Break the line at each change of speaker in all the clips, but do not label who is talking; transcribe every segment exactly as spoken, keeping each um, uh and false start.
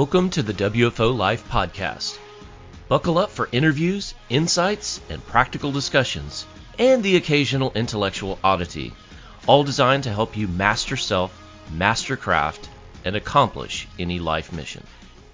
Welcome to the W F O Life Podcast. Buckle up for interviews, insights, and practical discussions, and the occasional intellectual oddity, all designed to help you master self, master craft, and accomplish any life mission.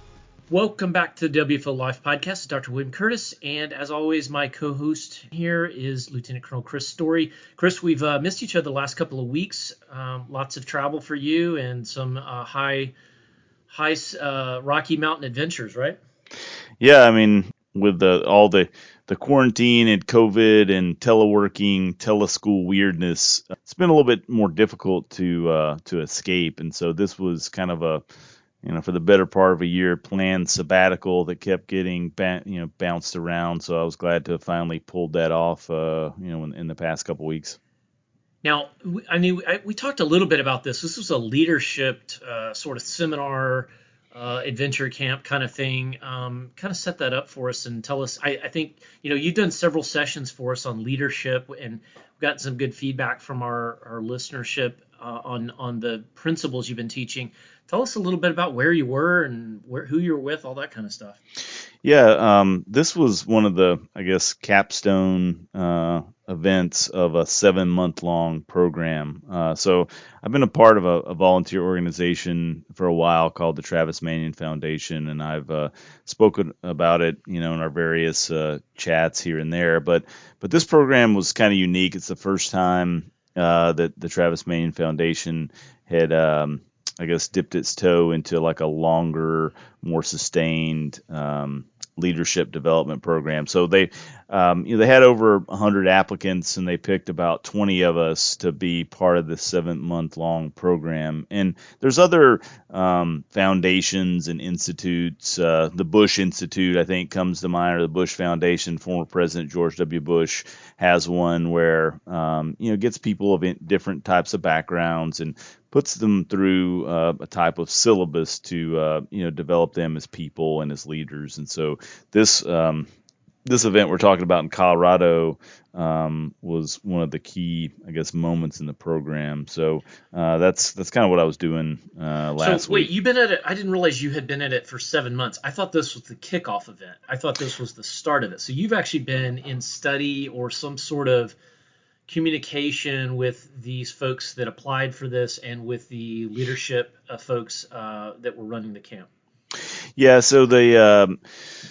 Welcome back to the W F O Life Podcast. Doctor William Curtis, and as always, my co-host here is Lieutenant Colonel Chris Story. Chris, we've uh, missed each other the last couple of weeks. Um, lots of travel for you and some uh, high, high uh, Rocky Mountain adventures, right?
Yeah, I mean, with the all the the quarantine and COVID and teleworking, teleschool weirdness, it's been a little bit more difficult to uh, to escape, and so this was kind of a you know, for the better part of a year, planned sabbatical that kept getting, ba- you know, bounced around. So I was glad to have finally pulled that off, uh, you know, in, in the past couple weeks.
Now, I mean, I, we talked a little bit about this. This was a leadership uh, sort of seminar, uh, adventure camp kind of thing. Um, kind of set that up for us and tell us. I, I think you know you've done several sessions for us on leadership, and we've gotten some good feedback from our our listenership uh, on on the principles you've been teaching. Tell us a little bit about where you were and where who you were with, all that kind of stuff.
Yeah, um, this was one of the, I guess, capstone uh, events of a seven month long program. Uh, so I've been a part of a, a volunteer organization for a while called the Travis Manion Foundation, and I've uh, spoken about it, you know, in our various uh, chats here and there. But but this program was kind of unique. It's the first time uh, that the Travis Manion Foundation had. Um, I guess dipped its toe into like a longer, more sustained um, leadership development program. So they, um, you know, they had over one hundred applicants, and they picked about twenty of us to be part of this seven-month-long program. And there's other um, foundations and institutes. Uh, the Bush Institute, I think, comes to mind, or the Bush Foundation. Former President George W. Bush has one where um, you know gets people of different types of backgrounds and puts them through uh, a type of syllabus to uh, you know develop them as people and as leaders. And so this um, this event we're talking about in Colorado um, was one of the key, I guess, moments in the program. So uh, that's that's kind of what I was doing uh, last
So wait,
week.
you've been at it. I didn't realize you had been at it for seven months. I thought this was the kickoff event. I thought this was the start of it. So you've actually been in study or some sort of communication with these folks that applied for this and with the leadership uh, folks uh, that were running the camp.
Yeah. So the um,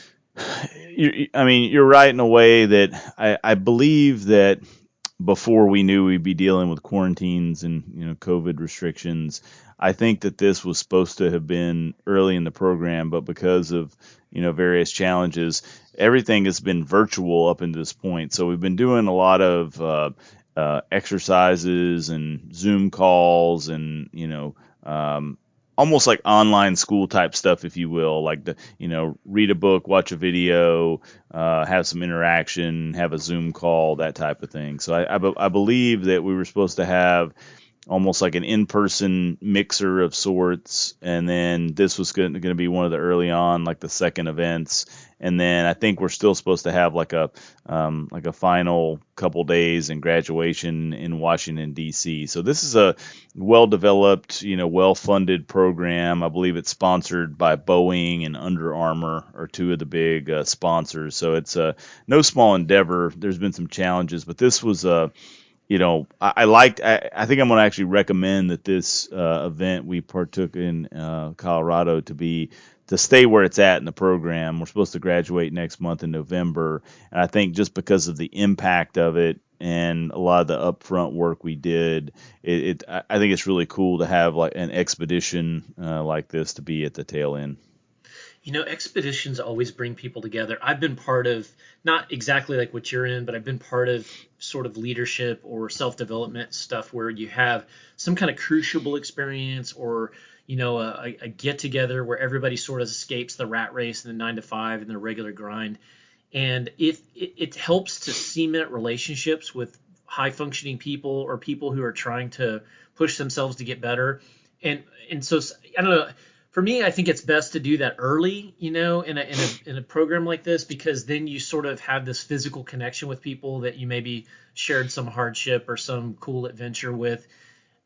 you, I mean, you're right in a way that I, I believe that before we knew we'd be dealing with quarantines and you know COVID restrictions, I think that this was supposed to have been early in the program, but because of you know various challenges, everything has been virtual up until this point. So we've been doing a lot of uh, uh, exercises and Zoom calls and you know. Um, almost like online school type stuff, if you will, like the, you know, read a book, watch a video, uh, have some interaction, have a Zoom call, that type of thing. So I, I, be- I believe that we were supposed to have almost like an in-person mixer of sorts, and then this was going to be one of the early on, like the second events, and then I think we're still supposed to have like a um, like a final couple days and graduation in Washington D C. So this is a well-developed, you know, well-funded program. I believe it's sponsored by Boeing and Under Armour, are two of the big uh, sponsors. So it's a no small endeavor. There's been some challenges, but this was a you know, I, I liked. I, I think I'm going to actually recommend that this uh, event we partook in uh, Colorado to be to stay where it's at in the program. We're supposed to graduate next month in November, and I think just because of the impact of it and a lot of the upfront work we did, it, it I think it's really cool to have like an expedition uh, like this to be at the tail end.
You know, expeditions always bring people together. I've been part of, not exactly like what you're in, but I've been part of sort of leadership or self-development stuff where you have some kind of crucible experience or, you know, a, a get together where everybody sort of escapes the rat race and the nine to five and their regular grind. And if it, it helps to cement relationships with high functioning people or people who are trying to push themselves to get better. And, and so, I don't know, for me, I think it's best to do that early, you know, in a, in a in a program like this, because then you sort of have this physical connection with people that you maybe shared some hardship or some cool adventure with.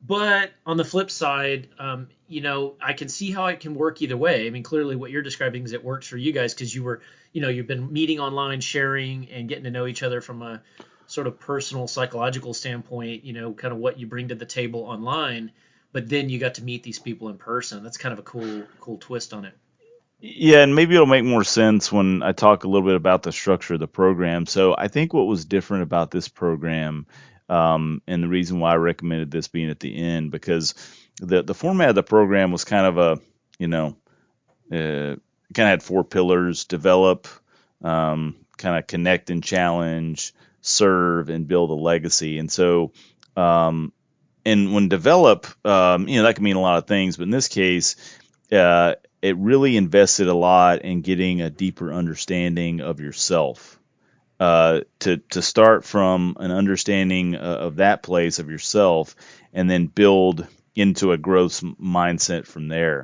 But on the flip side, um, you know, I can see how it can work either way. I mean, clearly what you're describing is it works for you guys because you were, you know, you've been meeting online, sharing, and getting to know each other from a sort of personal psychological standpoint, you know, kind of what you bring to the table online. But then you got to meet these people in person. That's kind of a cool, cool twist on it.
Yeah, and maybe it'll make more sense when I talk a little bit about the structure of the program. So I think what was different about this program, um, and the reason why I recommended this being at the end, because the the format of the program was kind of a, you know, uh, kind of had four pillars: develop, um, kind of connect and challenge, serve, and build a legacy. And so, um, and when develop, um, you know, that can mean a lot of things, but in this case, uh, it really invested a lot in getting a deeper understanding of yourself. Uh, to to start from an understanding uh, of that place of yourself, and then build into a growth mindset from there.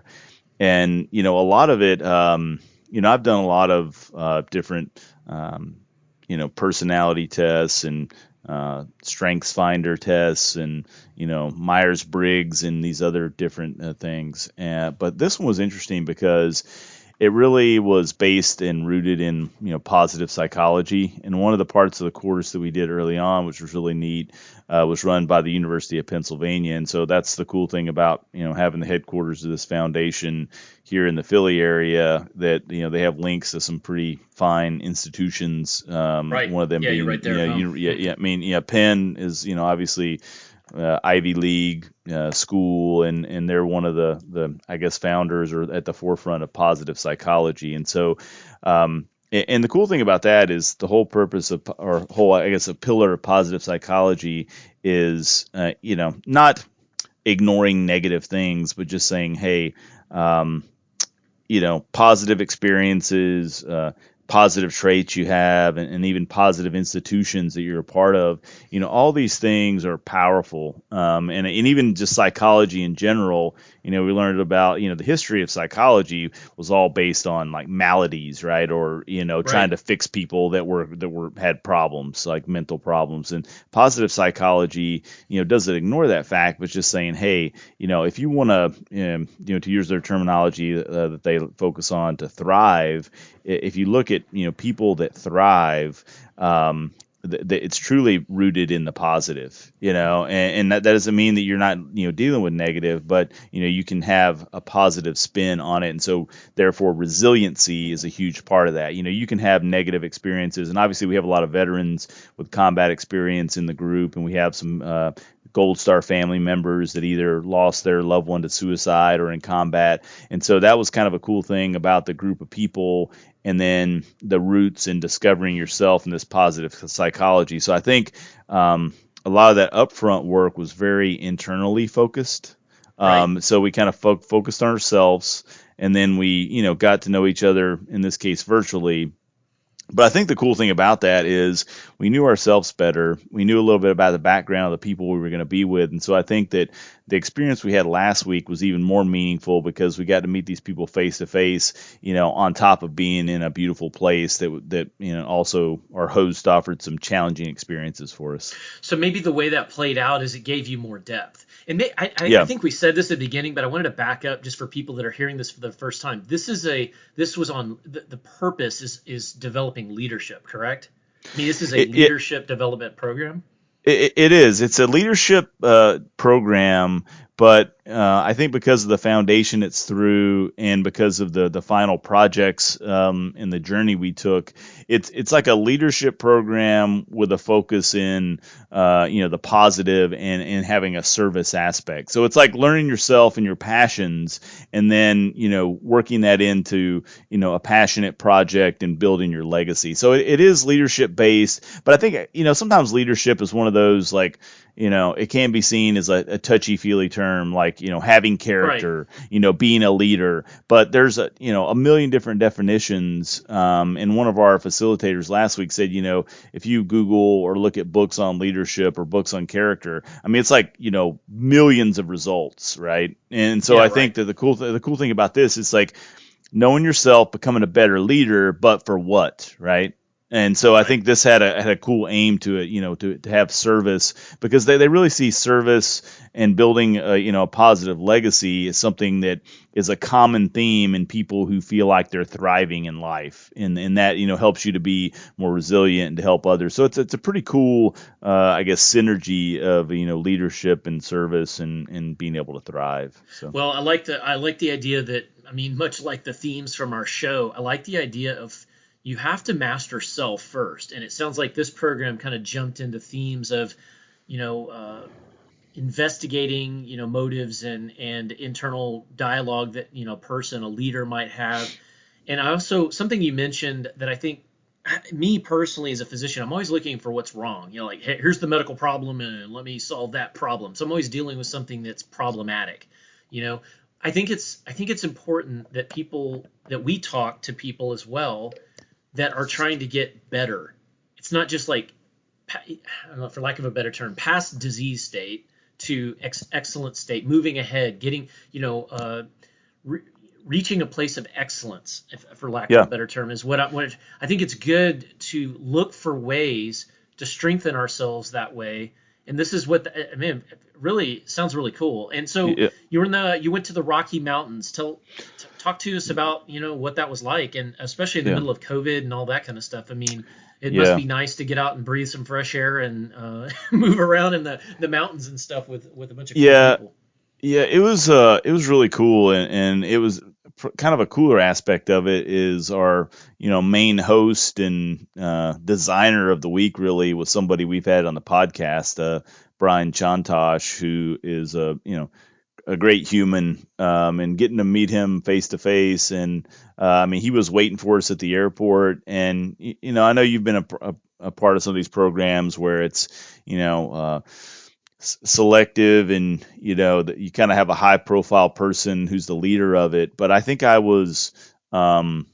And you know, a lot of it, um, you know, I've done a lot of uh, different, um, you know, personality tests and uh, strengths finder tests and you know Myers Briggs and these other different uh, things. Uh, but this one was interesting because it really was based and rooted in you know positive psychology. And one of the parts of the course that we did early on, which was really neat, uh, was run by the University of Pennsylvania. And so that's the cool thing about you know having the headquarters of this foundation here in the Philly area, that you know they have links to some pretty fine institutions. Um,
Right.
one of them
Yeah, you're
being
right
you
there
know
at home.
you, yeah, yeah I mean yeah Penn is you know obviously uh, Ivy League uh, school, and and they're one of the the I guess founders or at the forefront of positive psychology. And so, um, a- and the cool thing about that is the whole purpose of or whole I guess a pillar of positive psychology is uh, you know not ignoring negative things, but just saying, hey, um, you know, positive experiences, uh, positive traits you have, and, and even positive institutions that you're a part of. You know, all these things are powerful. Um, and, and even just psychology in general, you know, we learned about, you know, the history of psychology was all based on like maladies, right? Or, you know, trying
Right.
to fix people that were, that were, had problems, like mental problems. And positive psychology, you know, doesn't ignore that fact, but just saying, hey, you know, if you want to, um, you know, to use their terminology uh, that they focus on, to thrive, if you look at, you know, people that thrive, um, th- th- it's truly rooted in the positive, you know, and, and that, that doesn't mean that you're not, you know, dealing with negative, but, you know, you can have a positive spin on it. And so therefore resiliency is a huge part of that. You know, you can have negative experiences, and obviously we have a lot of veterans with combat experience in the group, and we have some, uh, Gold Star family members that either lost their loved one to suicide or in combat. And so that was kind of a cool thing about the group of people, and then the roots in discovering yourself in this positive psychology. So I think um, a lot of that upfront work was very internally focused.
Right.
Um, so we kind of fo- focused on ourselves, and then we, you know, got to know each other, in this case virtually. But I think the cool thing about that is we knew ourselves better. We knew a little bit about the background of the people we were going to be with. And so I think that the experience we had last week was even more meaningful because we got to meet these people face to face, you know, on top of being in a beautiful place that, that, you know, also our host offered some challenging experiences for us.
So maybe the way that played out is it gave you more depth. And may, I, I I
Yeah.
think we said this at the beginning, but I wanted to back up just for people that are hearing this for the first time. This is a this was on the, the purpose is is developing leadership, correct? I mean, this is a
It, it,
leadership development program.
It, it is. It's a leadership uh, program, but uh, I think because of the foundation it's through, and because of the the final projects um, and the journey we took, it's it's like a leadership program with a focus in uh, you know the positive, and and having a service aspect. So it's like learning yourself and your passions, and then you know working that into you know a passionate project and building your legacy. So it, it is leadership based, but I think you know sometimes leadership is one of those, like, you know it can be seen as a, a touchy feely term, like you know having
Right.
character, you know being a leader. But there's a you know a million different definitions. Um, and one of our facilitators last week said, you know if you Google or look at books on leadership or books on character, I mean it's like you know millions of results, right? And so
Yeah.
I
Right.
think that the cool th- the cool thing about this is like knowing yourself, becoming a better leader, but for what, right? And so I
Right.
think this had a had a cool aim to it, you know, to, to have service, because they, they really see service and building a, you know, a positive legacy as something that is a common theme in people who feel like they're thriving in life, and and that, you know, helps you to be more resilient and to help others. So it's it's a pretty cool, uh, I guess, synergy of, you know, leadership and service and and being able to thrive. So
Well, I like the I like the idea that, I mean, much like the themes from our show, I like the idea of you have to master self first. And it sounds like this program kind of jumped into themes of, you know, uh, investigating, you know, motives and and internal dialogue that, you know, a person, a leader might have. And I also, something you mentioned that I think, me personally as a physician, I'm always looking for what's wrong. You know, like, hey, here's the medical problem and let me solve that problem. So I'm always dealing with something that's problematic. You know, I think it's I think it's important that people that we talk to people as well that are trying to get better. It's not just like, I don't know, for lack of a better term, past disease state to ex- excellent state, moving ahead, getting, you know, uh, re- reaching a place of excellence, if, for lack of a
yeah,
better term, is what I, what I think it's good to look for ways to strengthen ourselves that way. And this is what the, I mean, it really sounds really cool. And so
yeah,
you were in the you went to the Rocky Mountains. Tell t- talk to us about, you know, what that was like, and especially in the
yeah,
middle of COVID and all that kind of stuff. I mean, it must
yeah.
be nice to get out and breathe some fresh air and uh, move around in the, the mountains and stuff with with a bunch of cool
Yeah,
people.
Yeah, it was uh it was really cool, and, and it was pr- kind of a cooler aspect of it is our, you know, main host and uh designer of the week really was somebody we've had on the podcast, uh Brian Chantosh, who is a, you know, a great human, um and getting to meet him face to face, and uh, I mean, he was waiting for us at the airport. And y- you know, I know you've been a, pr- a, a part of some of these programs where it's, you know, uh selective, and you know that you kind of have a high profile person who's the leader of it. But I think I was um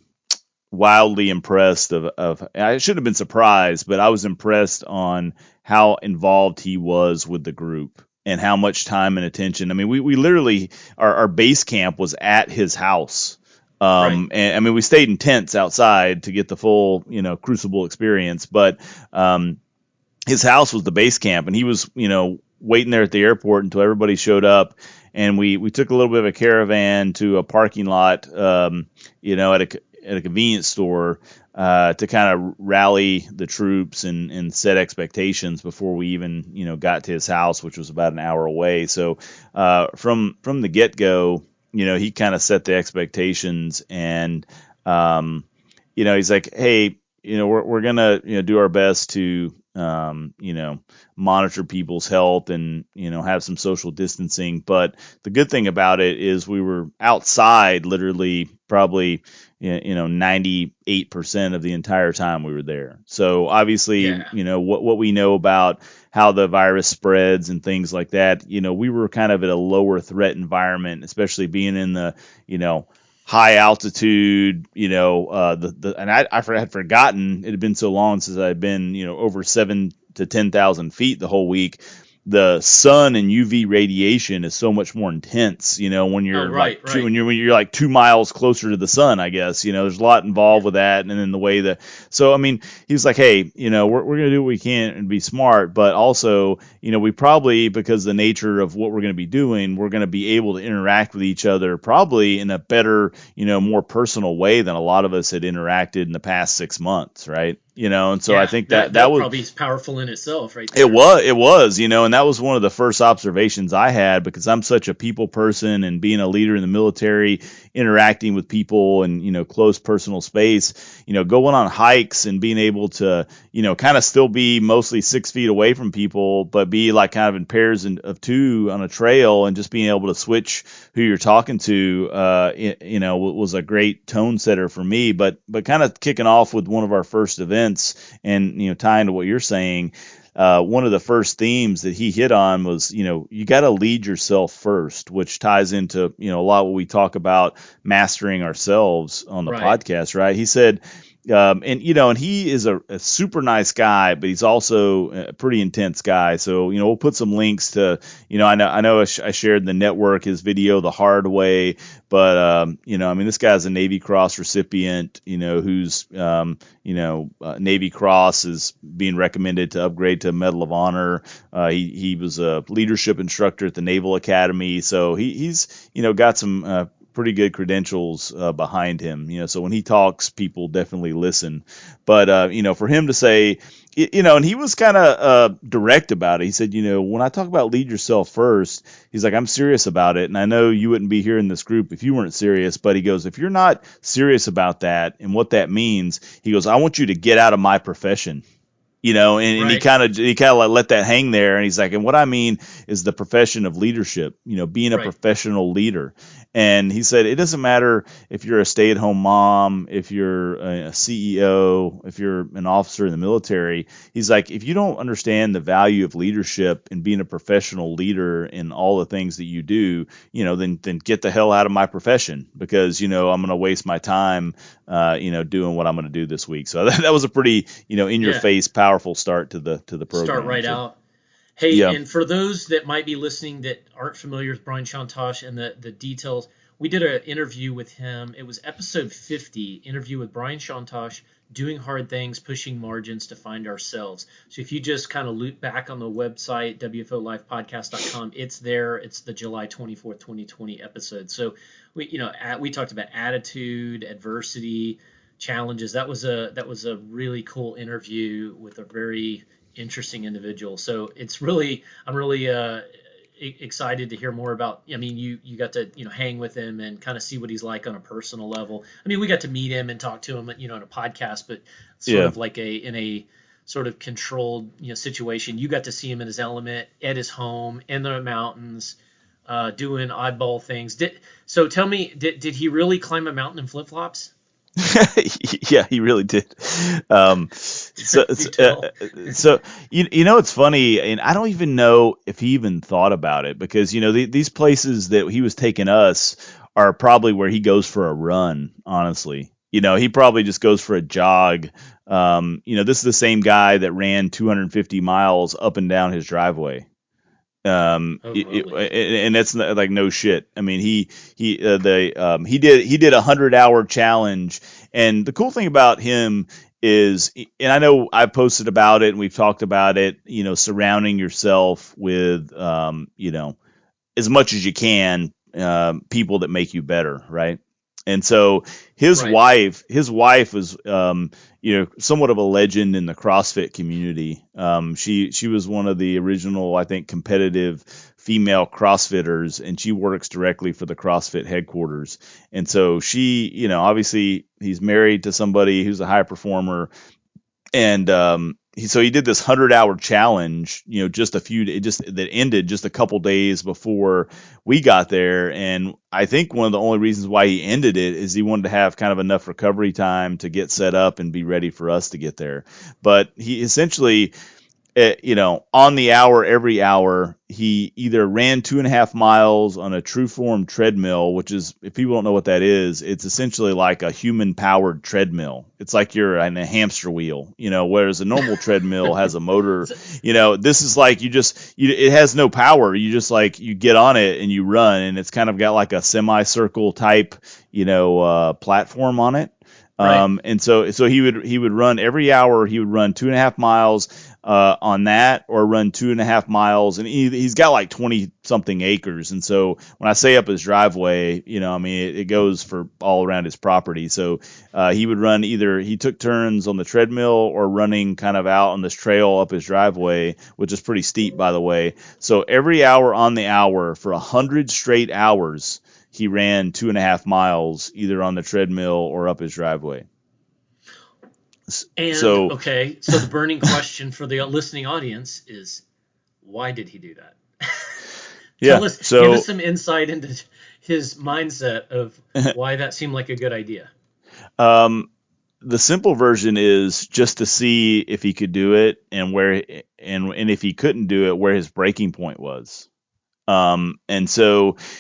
wildly impressed of, of I should have been surprised, but I was impressed on how involved he was with the group and how much time and attention. I mean, we, we literally, our, our base camp was at his house.
Right.
Um, and I mean, we stayed in tents outside to get the full, you know, Crucible experience, but um, his house was the base camp, and he was, you know, waiting there at the airport until everybody showed up. And we we took a little bit of a caravan to a parking lot, um, you know, at a at a convenience store, uh, to kind of rally the troops and and set expectations before we even, you know, got to his house, which was about an hour away. So uh, from from the get go, you know, he kind of set the expectations. And um, you know, he's like, hey, you know, we're we're gonna, you know, do our best to, um, you know, monitor people's health and, you know, have some social distancing. But the good thing about it is we were outside literally probably, you know, ninety-eight percent of the entire time we were there. So obviously,
Yeah.
you know, what what we know about how the virus spreads and things like that, you know, we were kind of at a lower threat environment, especially being in the, you know, high altitude, you know, uh, the, the, and I, I had forgotten, it had been so long since I'd been, you know, over seven to ten thousand feet the whole week. The sun and U V radiation is so much more intense, you know, when
Oh,
you're like
right,
two,
right.
when you're, when you're like two miles closer to the sun, I guess, you know, there's a lot involved
Yeah.
with that. And then the way that, so, I mean, he was like, hey, you know, we're, we're going to do what we can and be smart, but also, you know, we probably, because the nature of what we're going to be doing, we're going to be able to interact with each other probably in a better, you know, more personal way than a lot of us had interacted in the past six months, right? You know, and so I
Yeah.
think that
That
that
that
was,
probably is powerful in itself, right
it
there.
was, it was, you know, and that was one of the first observations I had, because I'm such a people person, and being a leader in the military, interacting with people and, you know, close personal space, you know, going on hikes and being able to, you know, kind of still be mostly six feet away from people, but be like kind of in pairs of two on a trail, and just being able to switch who you're talking to, uh, you know, was a great tone setter for me. But, but kind of kicking off with one of our first events, and, you know, tying to what you're saying, uh, one of the first themes that he hit on was, you know, you got to lead yourself first, which ties into, you know, a lot of what we talk about mastering ourselves on the
Right.
podcast, right? He said, um, and you know, and he is a, a super nice guy, but he's also a pretty intense guy. So you know, we'll put some links to, you know, I know I know I, sh- I shared in the network his video, The Hard Way, but um, you know, I mean, this guy's a Navy Cross recipient, you know, who's um, you know, uh, Navy Cross is being recommended to upgrade to Medal of Honor. Uh, he he was a leadership instructor at the Naval Academy, so he he's you know got some uh, pretty good credentials uh, behind him. You know, so when he talks, people definitely listen. But uh, you know, for him to say, y- you know, and he was kind of uh, direct about it. He said, you know, when I talk about lead yourself first, he's like, I'm serious about it, and I know you wouldn't be here in this group if you weren't serious. But he goes, if you're not serious about that and what that means, he goes, I want you to get out of my profession. You know, and, and he
Right.
kind of he kind of like let that hang there, and he's like, and what I mean is the profession of leadership. You know, being a
Right.
professional leader. And he said it doesn't matter if you're a stay-at-home mom, if you're a C E O, if you're an officer in the military. He's like, if you don't understand the value of leadership and being a professional leader in all the things that you do, you know, then then get the hell out of my profession, because you know I'm going to waste my time, uh, you know, doing what I'm going to do this week. So that, that was a pretty, you know, in your
Yeah.
face, powerful start to the to the
Start
program.
right
So
out. Hey,
yeah.
and for those that might be listening that aren't familiar with Brian Shantosh and the, the details, we did an interview with him. It was episode fifty, interview with Brian Shantosh, doing hard things, pushing margins to find ourselves. So if you just kind of loop back on the website, w f o life podcast dot com, it's there. It's the July twenty-fourth, twenty twenty episode. So we, you know, at, we talked about attitude, adversity, challenges. That was a that was a really cool interview with a very interesting individual. So it's really, I'm really uh, e- excited to hear more about. I mean, you you got to you know hang with him and kind of see what he's like on a personal level. I mean, we got to meet him and talk to him, you know, in a podcast, but sort
Yeah.
of like a in a sort of controlled you know situation. You got to see him in his element at his home in the mountains. Uh, doing oddball things. Did so? Tell me, did, did he really climb a mountain in flip flops?
Yeah, he really did. Um, so,
Do
so,
tell.
uh, so you, you know, it's funny, and I don't even know if he even thought about it, because you know the, these places that he was taking us are probably where he goes for a run. Honestly, you know, he probably just goes for a jog. Um, you know, this is the same guy that ran two hundred fifty miles up and down his driveway. Um,
Oh,
it,
really?
it, and that's not, like no shit. I mean, he he uh, the um he did he did a hundred hour challenge, and the cool thing about him is, and I know I've posted about it and we've talked about it, you know, surrounding yourself with um you know as much as you can, um, people that make you better, right? And so his
Right.
wife, his wife was, um, you know, somewhat of a legend in the CrossFit community. Um, she she was one of the original, I think, competitive female CrossFitters, and she works directly for the CrossFit headquarters. And so she, you know, obviously he's married to somebody who's a high performer, and um, he, so he did this hundred hour challenge, you know, just a few, it just that ended just a couple days before we got there. And I think one of the only reasons why he ended it is he wanted to have kind of enough recovery time to get set up and be ready for us to get there. But he essentially, uh, you know, on the hour, every hour, he either ran two and a half miles on a true form treadmill, which is, if people don't know what that is, it's essentially like a human powered treadmill. It's like you're in a hamster wheel, you know, whereas a normal treadmill has a motor.
So,
You know, this is like you just, you, it has no power. You just like, you get on it and you run, and it's kind of got like a semicircle type, you know, uh, platform on it.
right.
Um, and so, so he would, he would run every hour, he would run two and a half miles uh, on that, or run two and a half miles. And he, he's got like twenty something acres. And so when I say up his driveway, you know, I mean, it, it goes for all around his property. So uh, he would run, either he took turns on the treadmill or running kind of out on this trail up his driveway, which is pretty steep, by the way. So every hour on the hour for a hundred straight hours, he ran two and a half miles either on the treadmill or up his driveway.
And
So
okay, so the burning question for the listening audience is, why did he do that?
yeah,
Tell us, give us
so
some insight into his mindset of why that seemed like a good idea.
um, the simple version is just to see if he could do it, and where, and and if he couldn't do it, where his breaking point was. Um, and so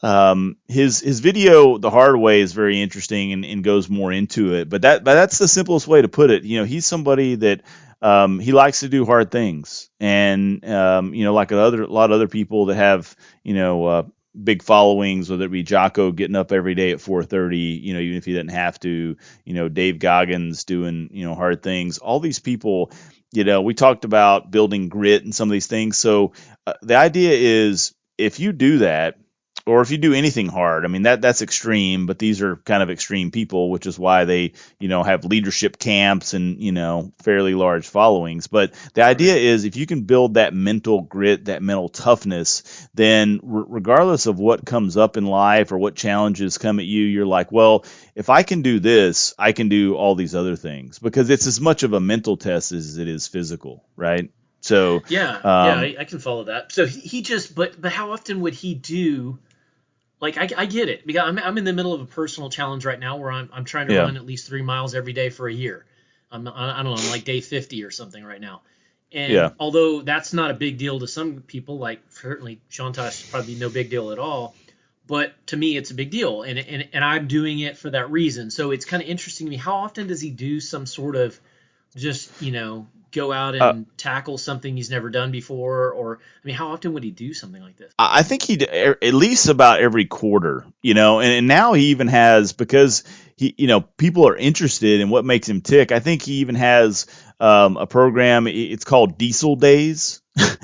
um, his his video, The Hard Way, is very interesting and, and goes more into it. But that but that's the simplest way to put it. You know, he's somebody that um, he likes to do hard things, and um, you know, like a other a lot of other people that have you know uh, big followings, whether it be Jocko getting up every day at four thirty, you know, even if he didn't have to, you know, Dave Goggins doing you know hard things. All these people, you know, we talked about building grit and some of these things. So uh, the idea is if you do that or if you do anything hard, I mean that that's extreme, but these are kind of extreme people, which is why they, you know, have leadership camps and, you know, fairly large followings. But the idea
Right.
is if you can build that mental grit, that mental toughness, then r- regardless of what comes up in life or what challenges come at you, you're like, well, if I can do this, I can do all these other things because it's as much of a mental test as it is physical, right? So,
Yeah, yeah,
um,
I, I can follow that. So he, he just, but but how often would he do? Like I, I get it because I'm I'm in the middle of a personal challenge right now where I'm I'm trying to
yeah,
run at least three miles every day for a year. I'm I don't know, I'm like day fifty or something right now.
yeah.
And although that's not a big deal to some people, like certainly Shantosh probably no big deal at all, but to me it's a big deal, and and and I'm doing it for that reason. So it's kind of interesting to me. How often does he do some sort of just you know go out
Uh,
and tackle something he's never done before, or I mean, how often would he do something like this?
I think he at least about every quarter, you know, and, and now he even has because he, you know, people are interested in what makes him tick. I think he even has um, a program. It's called Diesel Days,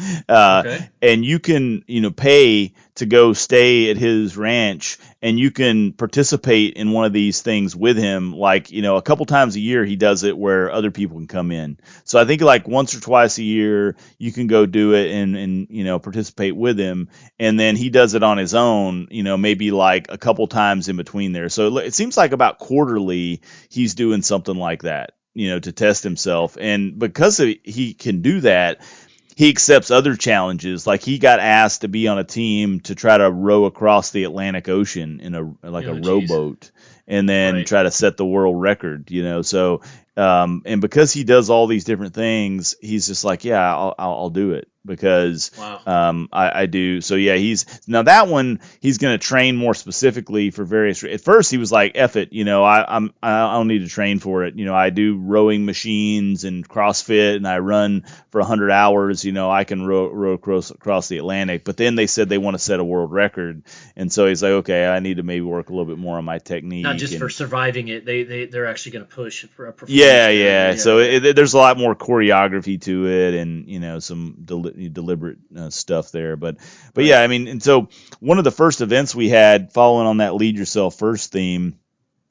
uh,
Okay.
and you can, you know, pay to go stay at his ranch, and you can participate in one of these things with him. Like, you know, a couple times a year he does it where other people can come in. So I think like once or twice a year you can go do it and and you know participate with him, and then he does it on his own, you know, maybe like a couple times in between there. So it seems like about quarterly he's doing something like that, you know, to test himself. And because he can do that, he accepts other challenges. Like he got asked to be on a team to try to row across the Atlantic Ocean in a like a
Oh, geez.
rowboat and then
Right.
try to set the world record, you know. So um and because he does all these different things, he's just like, yeah, I'll I'll, I'll do it because
Wow.
um I, I do. So yeah, he's now that one he's going to train more specifically for various. At first he was like, F it, you know, I I'm I don't need to train for it. You know, I do rowing machines and CrossFit and I run for one hundred hours, you know, I can row, row across, across the Atlantic. But then they said they want to set a world record. And so he's like, okay, I need to maybe work a little bit more on my
Not
technique.
just for
And
surviving it, they they they're actually going to push for a performance
yeah,
barrier.
yeah.
Yeah,
So
yeah.
it, there's a lot more choreography to it and, you know, some deli- deliberate uh, stuff there. But, but yeah,
Right.
I mean, and so one of the first events we had following on that lead yourself first theme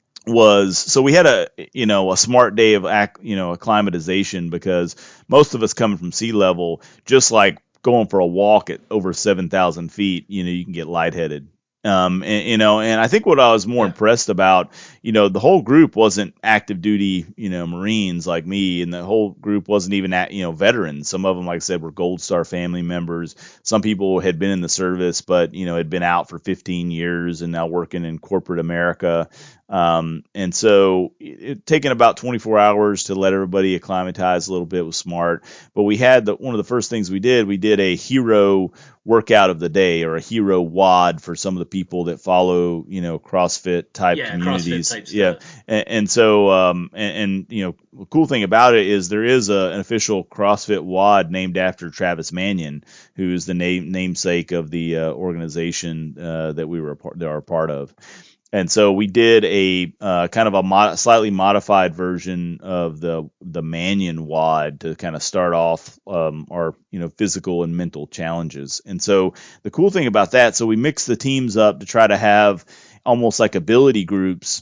was so we had a you know a smart day of ac you know acclimatization because most of us coming from sea level, just like going for a walk at over seven thousand feet, you know, you can get lightheaded. Um, and, you know, and I think what I was more
Yeah.
impressed about, you know, the whole group wasn't active duty, you know, Marines like me, and the whole group wasn't even at, you know, veterans. Some of them, like I said, were Gold Star family members. Some people had been in the service, but, you know, had been out for fifteen years and now working in corporate America. Um, and so it, it taken about twenty-four hours to let everybody acclimatize a little bit was smart. But we had the, one of the first things we did, we did a hero workout of the day or a hero WOD for some of the people that follow, you know, CrossFit type
Yeah. CrossFit
communities.
type
Yeah.
stuff.
And, and so, um, and, and, you know, the cool thing about it is there is a, an official CrossFit WOD named after Travis Manion, who is the name namesake of the uh, organization uh, that we were a part, that are a part of. And so we did a uh, kind of a mod- slightly modified version of the the Manion WOD to kind of start off um, our you know physical and mental challenges. And so the cool thing about that, so we mixed the teams up to try to have almost like ability groups,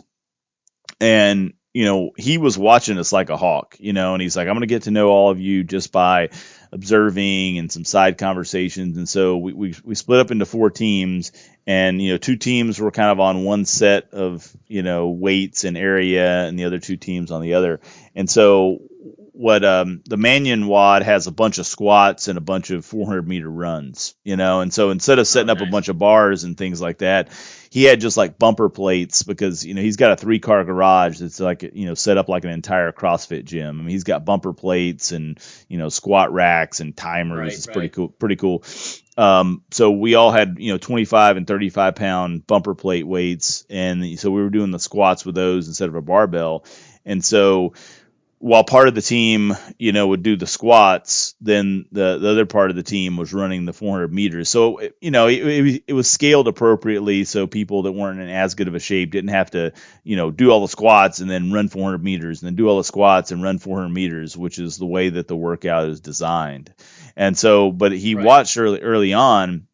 and you know he was watching us like a hawk, you know, and he's like, I'm going to get to know all of you just by observing and some side conversations. And so we, we we split up into four teams, and you know two teams were kind of on one set of you know weights and area, and the other two teams on the other. And so what um, the Mannion WOD has a bunch of squats and a bunch of four hundred meter runs, you know, and so instead of
Oh,
setting up a
nice.
bunch of bars and things like that, he had just like bumper plates because you know he's got a three car garage that's like you know set up like an entire CrossFit gym. I mean he's got bumper plates and you know squat racks and timers.
Right,
It's pretty
right.
cool, pretty cool. Um, so we all had, you know, twenty-five and thirty-five pound bumper plate weights. And so we were doing the squats with those instead of a barbell. And so while part of the team, you know, would do the squats, then the, the other part of the team was running the four hundred meters. So, you know, it, it, it was scaled appropriately. So people that weren't in as good of a shape didn't have to, you know, do all the squats and then run four hundred meters and then do all the squats and run four hundred meters, which is the way that the workout is designed. And so, but he
Right.
watched early, early on,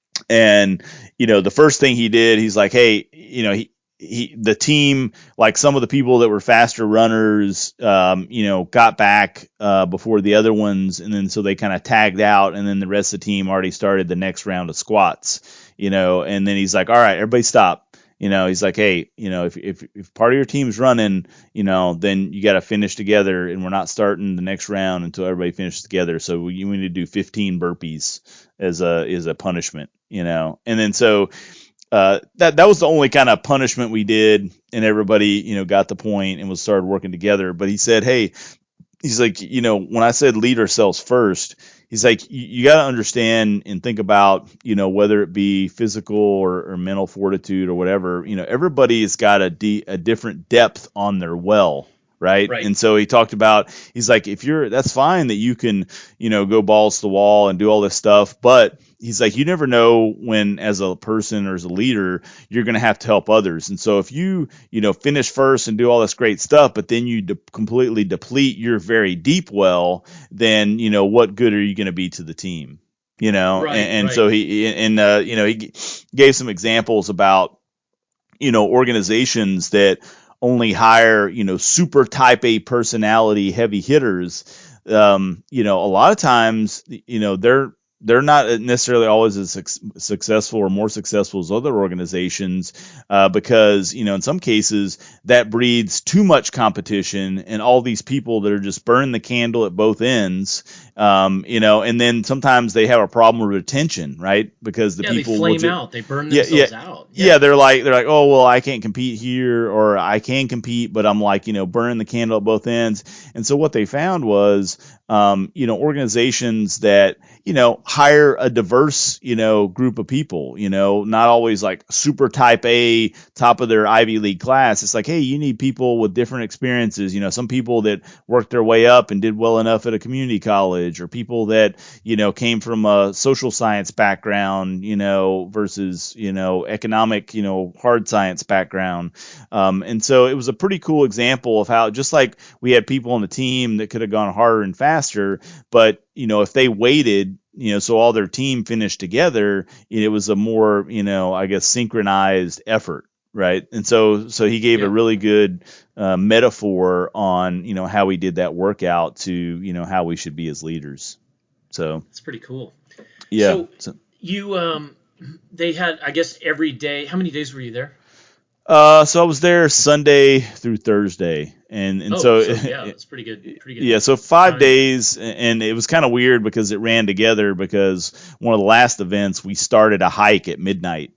and you know, the first thing he did, he's like, hey, you know, he, he, the team, like some of the people that were faster runners, um, you know, got back uh, before the other ones, and then so they kind of tagged out, and then the rest of the team already started the next round of squats, you know, and then he's like, all right, everybody stop. You know, he's like, hey, you know, if if if part of your team's running, you know, then you got to finish together, and we're not starting the next round until everybody finishes together. So we, we need to do fifteen burpees as a as a punishment, you know, and then so uh, that that was the only kind of punishment we did, and everybody, you know, got the point and was started working together. But he said, hey, he's like, you know, when I said lead ourselves first, he's like, you, you got to understand and think about, you know, whether it be physical or, or mental fortitude or whatever, you know, everybody's got a, de- a different depth on their well. Right.
Right.
And so he talked about, he's like, if you're, that's fine that you can, you know, go balls to the wall and do all this stuff. But he's like, you never know when, as a person or as a leader, you're going to have to help others. And so if you, you know, finish first and do all this great stuff, but then you de- completely deplete your very deep well, then, you know, what good are you going to be to the team? You know, and,
Right,
and
right.
so he, and, uh, you know, he g- gave some examples about, you know, organizations that only hire, you know, super type A personality heavy hitters. Um, you know, a lot of times, you know, they're, they're not necessarily always as suc- successful or more successful as other organizations uh, because, you know, in some cases that breeds too much competition and all these people that are just burning the candle at both ends, um, you know, and then sometimes they have a problem with retention, right? Because the
Yeah, they
people will
flame
just,
out. They burn
yeah, yeah,
themselves out.
yeah,
Yeah.
they're like they're like, oh well, I can't compete here, or I can compete, but I'm like, you know, burning the candle at both ends. And so what they found was, um, you know, organizations that you know hire a diverse, you know, group of people, you know, not always like super type A, top of their Ivy League class. It's like, hey, you need people with different experiences. You know, some people that worked their way up and did well enough at a community college, or people that you know came from a social science background, you know, versus you know economic, you know, hard science background. Um, and so it was a pretty cool example of how, just like we had people on the team that could have gone harder and faster, but, you know, if they waited, you know, so all their team finished together, it was a more, you know, I guess synchronized effort. Right. And so, so he gave a
Yep.
really good uh, metaphor on, you know, how we did that workout to, you know, how we should be as leaders. So,
It's pretty cool.
yeah.
So
So,
you um they had, I guess, every day. How many days were you there?
Uh, so I was there Sunday through Thursday, and and
Oh,
so
so yeah,
it,
it's pretty good, pretty good
yeah, so five
time.
days, and it was kind of weird because it ran together because one of the last events we started a hike at midnight.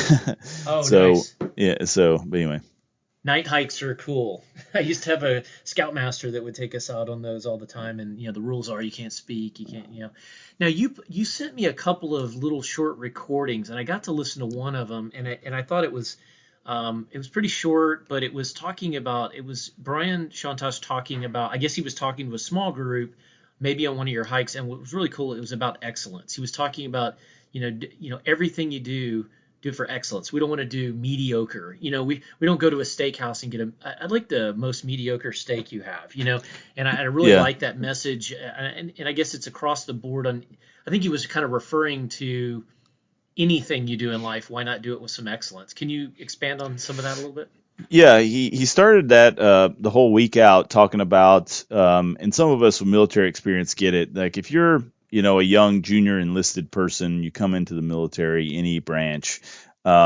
Oh,
So
nice.
yeah, so but anyway,
Night hikes are cool. I used to have a scoutmaster that would take us out on those all the time, and you know the rules are you can't speak, you can't, you know. Now you you sent me a couple of little short recordings, and I got to listen to one of them, and I, and I thought it was um, it was pretty short, but it was talking about it was Brian Shantosh talking about, I guess he was talking to a small group, maybe on one of your hikes, and what was really cool, it was about excellence. He was talking about you know d- you know everything you do do it for excellence. We don't want to do mediocre. You know, we, we don't go to a steakhouse and get a. I'd like the most mediocre steak you have. You know, and I, I really
yeah.
like that message. And, and I guess it's across the board. On, I think he was kind of referring to anything you do in life. Why not do it with some excellence? Can you expand on some of that a little bit?
Yeah, he, he started that uh, the whole week out talking about, um, and some of us with military experience get it. Like if you're, you know, a young junior enlisted person, you come into the military, any branch, um,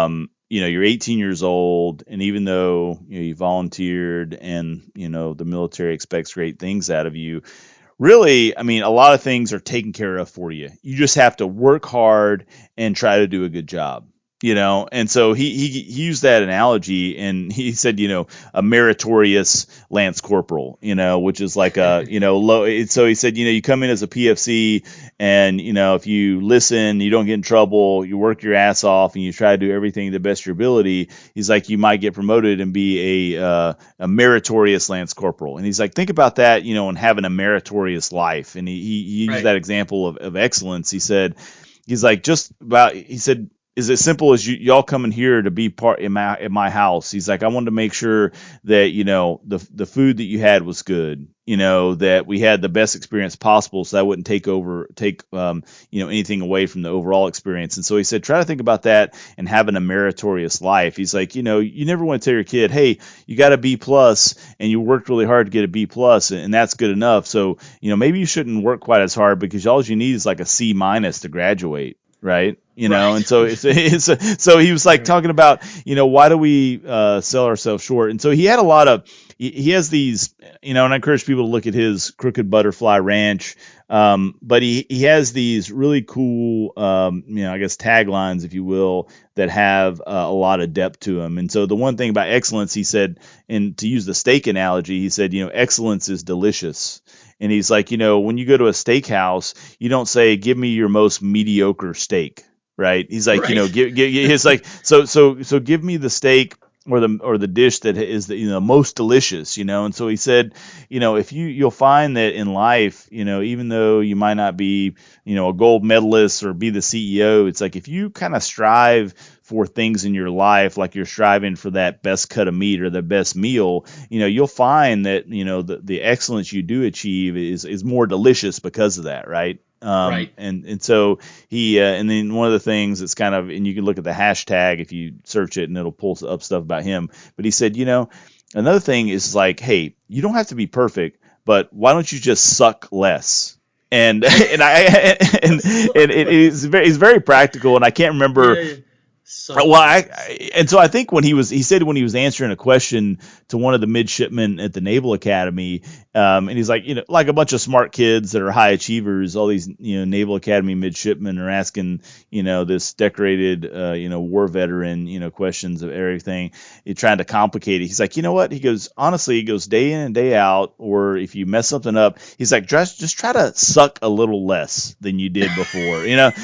you know, you're eighteen years old, and even though you know, you volunteered and you know the military expects great things out of you, really, I mean, a lot of things are taken care of for you. You just have to work hard and try to do a good job, you know. And so he he, he used that analogy, and he said, you know, a meritorious lance corporal, you know, which is like a, you know, low. So he said, you know, you come in as a P F C, and you know, if you listen, you don't get in trouble, you work your ass off, and you try to do everything to the best of your ability. He's like, you might get promoted and be a uh, a meritorious lance corporal. And he's like, think about that, you know, and having a meritorious life. And he, he, he used
Right.
that example of, of excellence. He said, he's like, just about, he said, is as simple as you, y'all coming here to be part in my in my house. He's like, I wanted to make sure that you know the the food that you had was good. You know that we had the best experience possible, so that wouldn't take over take um, you know anything away from the overall experience. And so he said, try to think about that and having a meritorious life. He's like, you know, you never want to tell your kid, hey, you got a B plus and you worked really hard to get a B plus, and that's good enough. So you know maybe you shouldn't work quite as hard because all you need is like a C minus to graduate, right? You know, and
Right.
so it's, it's so he was like
Right.
talking about, you know, why do we uh, sell ourselves short? And so he had a lot of, he, he has these, you know, and I encourage people to look at his Crooked Butterfly Ranch. Um, but he, he has these really cool, um, you know, I guess taglines, if you will, that have uh, a lot of depth to them. And so the one thing about excellence, he said, and to use the steak analogy, he said, you know, excellence is delicious. And he's like, you know, when you go to a steakhouse, you don't say, give me your most mediocre steak, right? He's like, you know,
Right.
give, give he's like, so, so, so give me the steak or the, or the dish that is the, you know, most delicious, you know? And so he said, you know, if you, you'll find that in life, you know, even though you might not be, you know, a gold medalist or be the C E O, it's like, if you kind of strive for things in your life, like you're striving for that best cut of meat or the best meal, you know, you'll find that, you know, the, the excellence you do achieve is, is more delicious because of that. Right. Um,
Right.
and, and so he, uh, and then one of the things that's kind of, and you can look at the hashtag if you search it and it'll pull up stuff about him. But he said, you know, another thing is like, hey, you don't have to be perfect, but why don't you just suck less? And and I and and it is very it's very practical, and I can't remember.
Yeah. Yeah.
Well,
Suck
I,
less.
I and so I think when he was he said when he was answering a question to one of the midshipmen at the Naval Academy, um, and he's like, you know, like a bunch of smart kids that are high achievers, all these you know Naval Academy midshipmen are asking you know this decorated uh, you know war veteran you know questions of everything. You're trying to complicate it. He's like, you know what? He goes, honestly, he goes day in and day out, or if you mess something up, he's like, just just try to suck a little less than you did before, you know,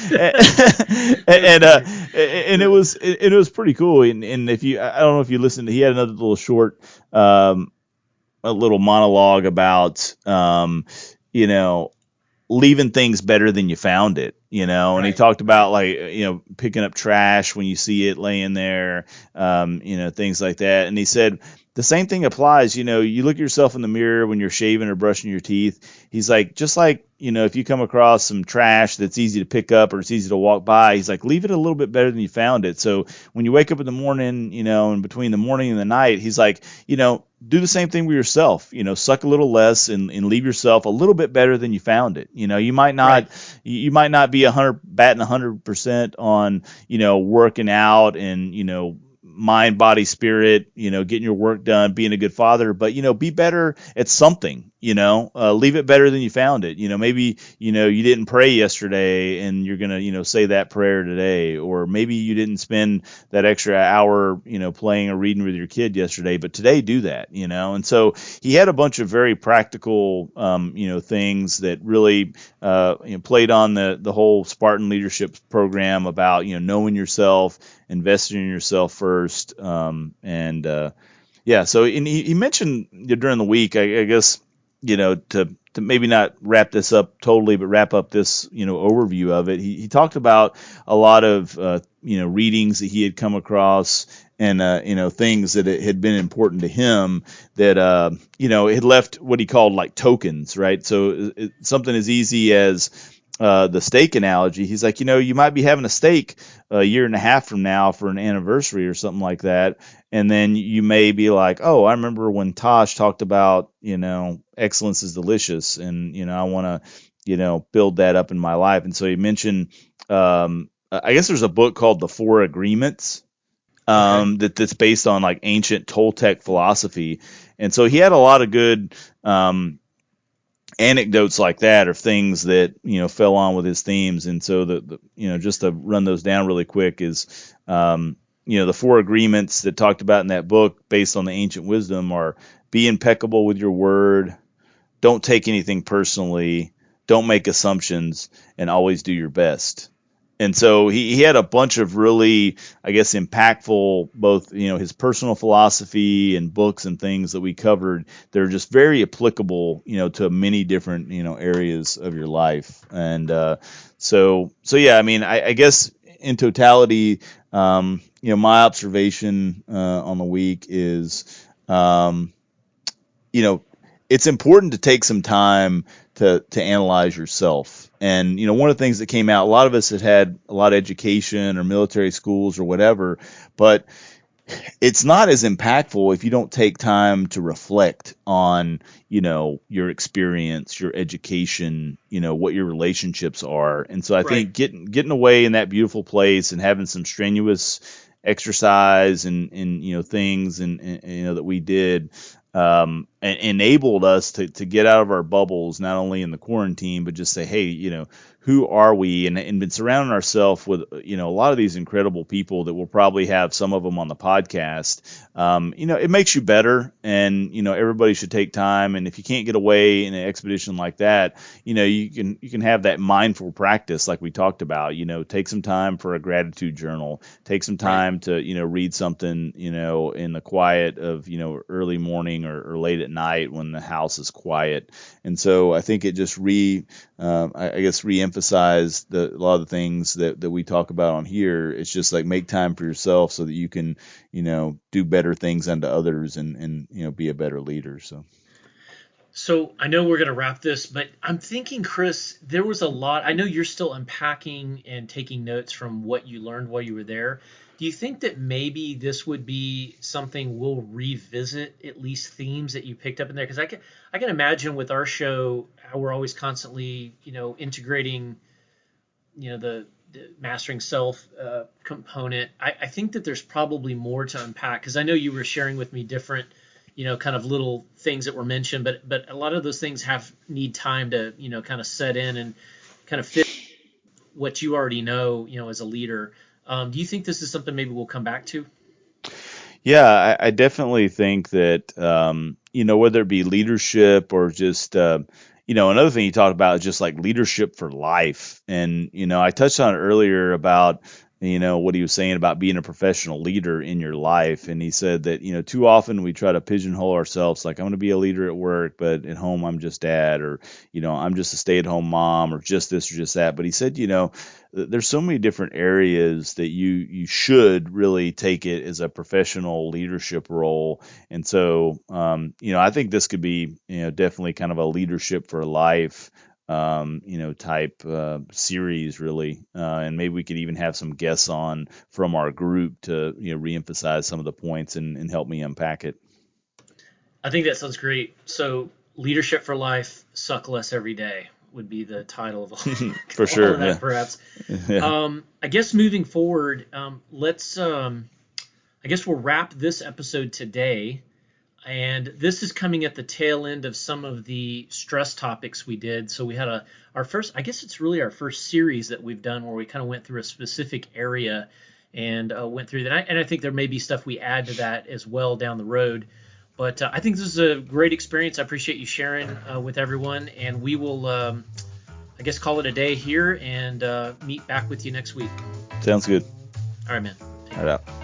and,
That's
and uh
great.
and it
Yeah.
was it, it was pretty cool. And, and if you, I don't know if you listened, he had another little short, um, a little monologue about, um, you know, leaving things better than you found it, you know, and he
Right.
talked
Right.
about like, you know, picking up trash when you see it laying there, um, you know, things like that. And he said, the same thing applies, you know, you look at yourself in the mirror when you're shaving or brushing your teeth. He's like, just like, you know, if you come across some trash that's easy to pick up or it's easy to walk by, he's like, leave it a little bit better than you found it. So when you wake up in the morning, you know, and between the morning and the night, he's like, you know, do the same thing with yourself, you know, suck a little less and, and leave yourself a little bit better than you found it. You know, you might not,
Right.
you might not be a hundred batting a hundred percent on, you know, working out and, you know, mind, body, spirit, you know, getting your work done, being a good father, but, you know, be better at something, you know, uh, leave it better than you found it. You know, maybe, you know, you didn't pray yesterday and you're going to, you know, say that prayer today, or maybe you didn't spend that extra hour, you know, playing or reading with your kid yesterday, but today do that, you know? And so he had a bunch of very practical, um, you know, things that really, uh, you know, played on the, the whole Spartan leadership program about, you know, knowing yourself, investing in yourself first. Um, and, uh, yeah, so and he, he mentioned during the week, I, I guess, you know, to to maybe not wrap this up totally, but wrap up this, you know, overview of it. He, he talked about a lot of, uh, you know, readings that he had come across and, uh, you know, things that had been important to him that, uh, you know, had left what he called like tokens, right? So it, something as easy as, uh, the steak analogy. He's like, you know, you might be having a steak a year and a half from now for an anniversary or something like that. And then you may be like, oh, I remember when Tosh talked about, you know, excellence is delicious. And, you know, I want to, you know, build that up in my life. And so he mentioned, um, I guess there's a book called The Four Agreements. um,
Okay.
that that's based on like ancient Toltec philosophy. And so he had a lot of good um, anecdotes like that, or things that you know fell on with his themes. And so the, the you know just to run those down really quick is um, you know the four agreements that talked about in that book based on the ancient wisdom are: be impeccable with your word, don't take anything personally, don't make assumptions, and always do your best. And so he, he had a bunch of really, I guess, impactful, both, you know, his personal philosophy and books and things that we covered. They're just very applicable, you know, to many different, you know, areas of your life. And uh, so, so yeah, I mean, I, I guess in totality, um, you know, my observation uh, on the week is, um, you know, it's important to take some time to to analyze yourself. And you know, one of the things that came out, a lot of us had had a lot of education or military schools or whatever, but it's not as impactful if you don't take time to reflect on, you know, your experience, your education, you know, what your relationships are. And so I
Right.
think getting getting away in that beautiful place and having some strenuous exercise and and you know things and, and you know that we did um, and enabled us to to get out of our bubbles, not only in the quarantine, but just say, hey, you know, who are we? And, and been surrounding ourselves with, you know, a lot of these incredible people that we'll probably have some of them on the podcast. Um, you know, it makes you better, and, you know, everybody should take time. And if you can't get away in an expedition like that, you know, you can, you can have that mindful practice like we talked about, you know, take some time for a gratitude journal, take some
Right.
time to, you know, read something, you know, in the quiet of, you know, early morning or, or late at night when the house is quiet. And so I think it just re, um, I, I guess re-emphasize the, a lot of the things that, that we talk about on here. It's just like make time for yourself so that you can, you know, do better things unto others and, and, you know, be a better leader. So.
So I know we're going to wrap this, but I'm thinking, Chris, there was a lot. I know you're still unpacking and taking notes from what you learned while you were there. Do you think that maybe this would be something we'll revisit, at least themes that you picked up in there? Because I can I can imagine with our show how we're always constantly, you know, integrating, you know, the, the mastering self uh, component. I, I think that there's probably more to unpack because I know you were sharing with me different, you know, kind of little things that were mentioned, but but a lot of those things have need time to, you know, kind of set in and kind of fit what you already know, you know, as a leader. Um, do you think this is something maybe we'll come back to?
Yeah, I, I definitely think that, um, you know, whether it be leadership or just, uh, you know, another thing you talked about is just like leadership for life. And, you know, I touched on it earlier about, you know, what he was saying about being a professional leader in your life. And he said that, you know, too often we try to pigeonhole ourselves like, I'm going to be a leader at work, but at home I'm just dad, or, you know, I'm just a stay at home mom, or just this or just that. But he said, you know, there's so many different areas that you you should really take it as a professional leadership role. And so um, you know I think this could be, you know definitely kind of a leadership for life, um, you know type uh, series really, uh, and maybe we could even have some guests on from our group to, you know reemphasize some of the points and, and help me unpack it.
I think that sounds great. So, leadership for life, suck less every day would be the title of
For
all, all of
sure,
that,
yeah.
perhaps.
Yeah.
Um, I guess moving forward, um, let's. Um, I guess we'll wrap this episode today. And this is coming at the tail end of some of the stress topics we did. So we had a our first, I guess it's really our first series that we've done where we kind of went through a specific area and uh, went through that. And I think there may be stuff we add to that as well down the road. But uh, I think this is a great experience. I appreciate you sharing uh, with everyone, and we will, um, I guess, call it a day here and uh, meet back with you next week.
Sounds good.
All right, man. Take
Right
care.
out.